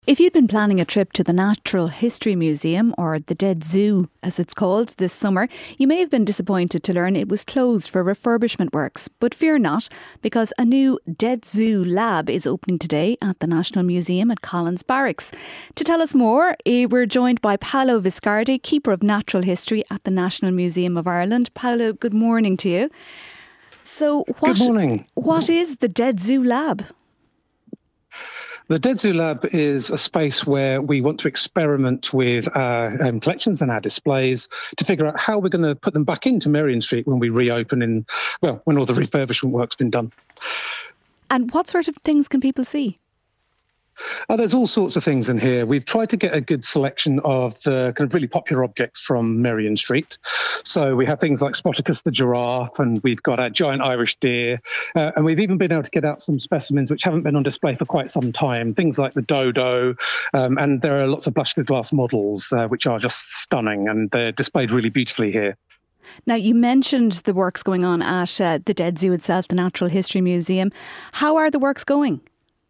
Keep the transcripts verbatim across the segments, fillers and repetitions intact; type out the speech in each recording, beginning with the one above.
If you'd been planning a trip to the Natural History Museum, or the Dead Zoo as it's called, this summer, you may have been disappointed to learn it was closed for refurbishment works. But fear not, because a new Dead Zoo lab is opening today at the National Museum at Collins Barracks. To tell us more, eh, we're joined by Paolo Viscardi, Keeper of Natural History at the National Museum of Ireland. Paolo, good morning to you. So, what, Good morning. What is the Dead Zoo lab? The Dead Zoo Lab is a space where we want to experiment with our um, collections and our displays to figure out how we're going to put them back into Merrion Street when we reopen in, well, when all the refurbishment work's been done. And what sort of things can people see? Uh, there's all sorts of things in here. We've tried to get a good selection of the kind of really popular objects from Merrion Street. So we have things like Spoticus the giraffe, and we've got a giant Irish deer, uh, and we've even been able to get out some specimens which haven't been on display for quite some time, things like the dodo, um, and there are lots of blush glass models uh, which are just stunning, and they're displayed really beautifully here. Now, you mentioned the works going on at uh, the Dead Zoo itself, the Natural History Museum. How are the works going?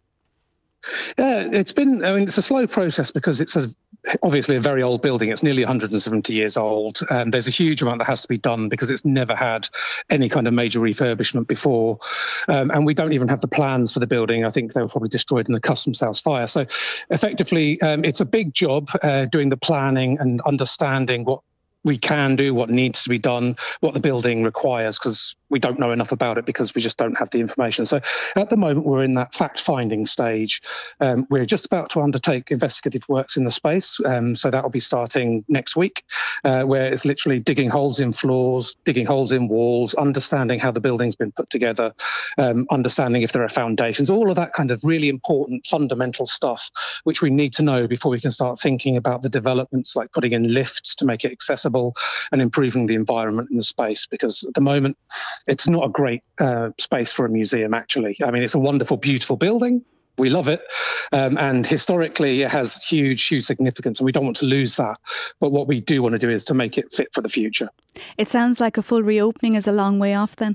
Yeah, it's been, I mean, it's a slow process because it's a, obviously a very old building. It's nearly one hundred seventy years old. And there's a huge amount that has to be done because it's never had any kind of major refurbishment before. Um, and we don't even have the plans for the building. I think they were probably destroyed in the Customs House fire. So effectively, um, it's a big job uh, doing the planning and understanding what we can do, what needs to be done, what the building requires, because we don't know enough about it because we just don't have the information. So at the moment, we're in that fact-finding stage. Um, we're just about to undertake investigative works in the space. Um, so that will be starting next week, uh, where it's literally digging holes in floors, digging holes in walls, understanding how the building's been put together, um, understanding if there are foundations, all of that kind of really important fundamental stuff, which we need to know before we can start thinking about the developments, like putting in lifts to make it accessible and improving the environment in the space. Because at the moment, it's not a great uh, space for a museum, actually. I mean, it's a wonderful, beautiful building. We love it. Um, and historically, it has huge, huge significance, and we don't want to lose that. But what we do want to do is to make it fit for the future. It sounds like a full reopening is a long way off then.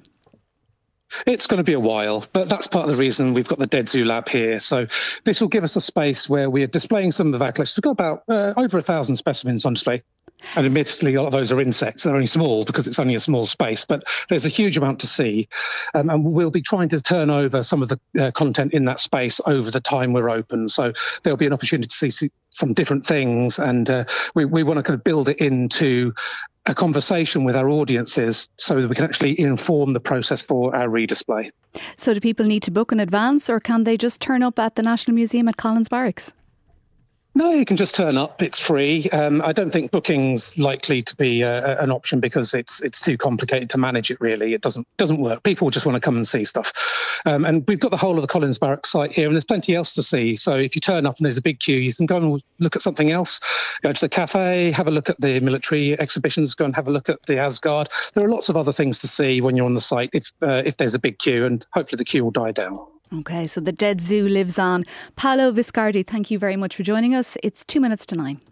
It's going to be a while, but that's part of the reason we've got the Dead Zoo Lab here. So this will give us a space where we're displaying some of our collections. We've got about uh, over a thousand specimens on display. And admittedly, a lot of those are insects. They're only small because it's only a small space, but there's a huge amount to see. Um, and we'll be trying to turn over some of the uh, content in that space over the time we're open. So there'll be an opportunity to see, see some different things. And uh, we, we want to kind of build it into a conversation with our audiences so that we can actually inform the process for our redisplay. So do people need to book in advance, or can they just turn up at the National Museum at Collins Barracks? No, you can just turn up. It's free. Um, I don't think booking's likely to be uh, an option because it's it's too complicated to manage it, really. It doesn't doesn't work. People just want to come and see stuff. Um, and we've got the whole of the Collins Barracks site here, and there's plenty else to see. So if you turn up and there's a big queue, you can go and look at something else, go to the cafe, have a look at the military exhibitions, go and have a look at the Asgard. There are lots of other things to see when you're on the site if uh, if there's a big queue, and hopefully the queue will die down. OK, so the Dead Zoo lives on. Paolo Viscardi, thank you very much for joining us. It's two minutes to nine.